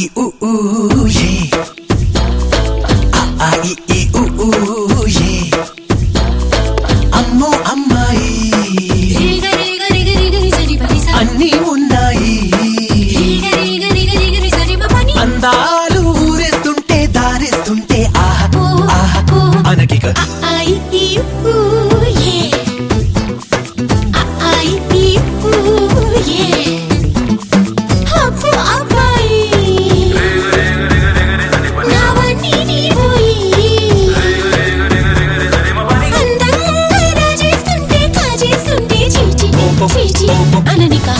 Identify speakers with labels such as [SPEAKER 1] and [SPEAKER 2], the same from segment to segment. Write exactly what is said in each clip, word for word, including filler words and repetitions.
[SPEAKER 1] ఊ ఊ ఏ ఆ ఆ ఈ ఈ ఊ ఊ ఏ అమ్మో అమ్మాయి అన్నీ ఉన్నాయి అందాలు ఊరేస్తుంటే దారేస్తుంటే ఆహా ఆహా అనకిక
[SPEAKER 2] అననిక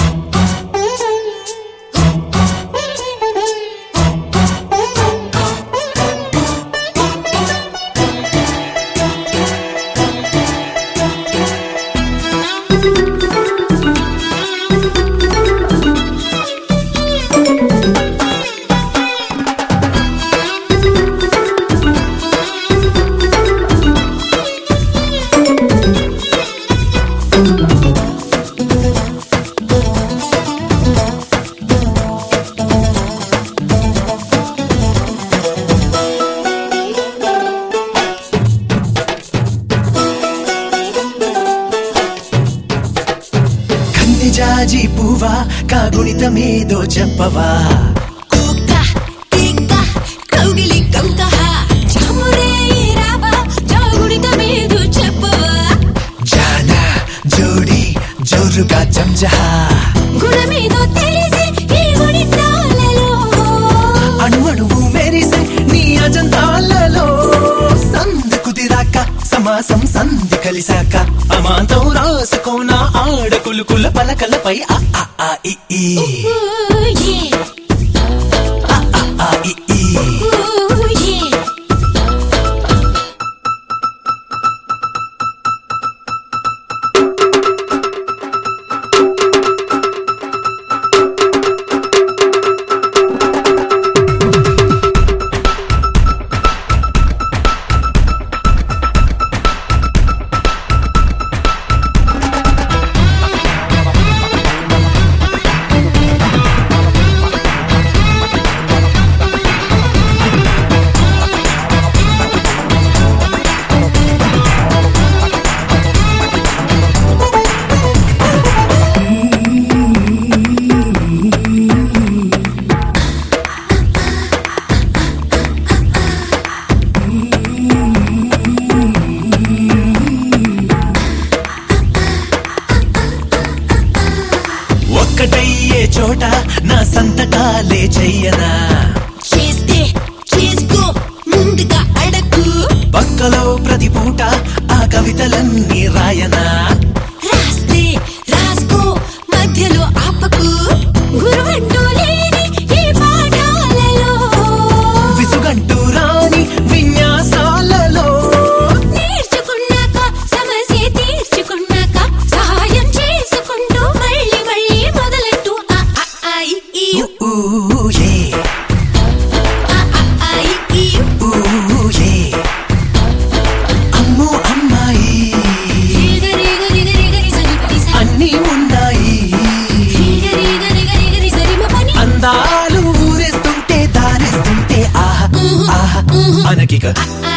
[SPEAKER 1] జాజి పువ్వా కాగుణితమేదో చెప్పవా
[SPEAKER 2] కుక్క టిక్క కౌగిలి కంకహ చమురే రావా జాగుణితమేదో చెప్పవా
[SPEAKER 1] జానా జోడి జోరుగా జంజహా
[SPEAKER 2] గుణమేదో తెలిసి ఈ గుణితాలలో
[SPEAKER 1] అణువణువు మెరిసే నీ అజంతాలలో సంధి కుదిరాక సమాసం సంధి కలిసాక అమాంతం రాసుకోనా ఆడకులుకుల పలకలపై ఆ ఆ ఆ ఈ ఈ ఆ ఆ ఆ ఈ ఈ ఒక్కటయ్యే చోట నా సంతకాలే చెయ్యనా
[SPEAKER 2] చేస్తే చేసుకో ముందుగా అడకు
[SPEAKER 1] పక్కలో ప్రతి పూట ఆ కవితలన్నీ రాయనా
[SPEAKER 2] రాస్తే రాసుకో మధ్యలో ఆపకు గురువంటూ లేని ఈ పాఠాలలో
[SPEAKER 1] విసుగంటూ రాని విన్యాసాలలో
[SPEAKER 2] నేర్చుకున్నాక సమస్య తీర్చుకున్నాక సహాయం చేసుకుంటూ మళ్ళీ మళ్ళీ మొదలెట్టు ఆ ఆ ఆ ఈ ఈ
[SPEAKER 1] ఊ ఊ ఏ
[SPEAKER 2] ఆ ఆ ఆ ఈ ఈ
[SPEAKER 1] ఊ ఏ అమ్మో అమ్మాయి
[SPEAKER 2] రిగరి గరి గరి గరి సరి పరి సరి
[SPEAKER 1] అన్నీ ఉన్నాయి
[SPEAKER 2] రిగరి గరి గరి గరి సరి మ పని
[SPEAKER 1] అందాలు ఊరేస్తుంటే దారేస్తుంటే ఆహా ఆహా అనకిక
[SPEAKER 2] ఆ